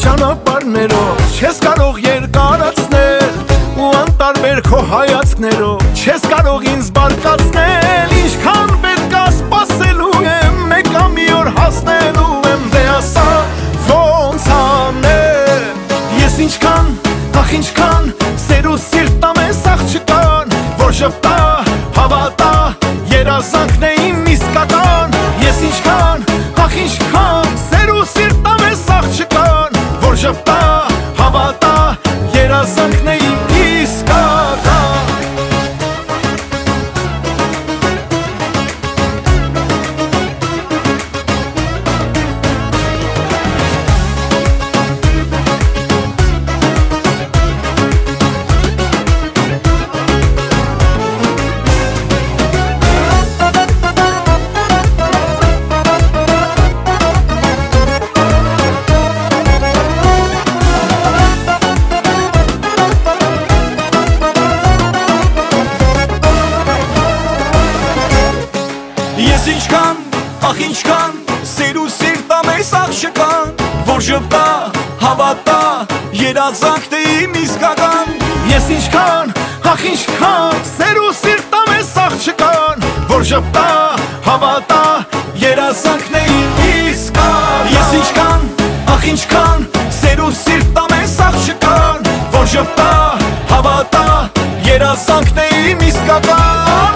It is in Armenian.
ճանապարհներով չես կարող երկարացնել ու անտարբեր քո հայացքներով չես կարող ինձ բարկացնել ինչքան պետք է սպասելու եմ մեկ ամի օր հասնելու եմ դե ասա ոնց անել ես ինչքան ախ ինչքան սեր ու սիրտ ամես աղջկան որ ժպտա հավատա երազանքն է իմ իսկական ես ինչքան ախ ինչքան սեր ու սիրտ ամես աղջկան որ ժպտա հավատա երազանքն է իմ իսկական Ես ինչքան, ախ ինչքան սեր ու սիրտ ամես աղջկան որ ժպտա, հավատա երազանքն է իմ իսկական ես ինչքան ախ ինչքան սեր ու սիրտ ամես աղջկան որ ժպտա հավատա երազանքն է իմ իսկական Ես ինչքան, ախ ինչքան սեր ու սիրտ ամես աղջկան որ ժպտա, հավատա երազանքն է իմ իսկական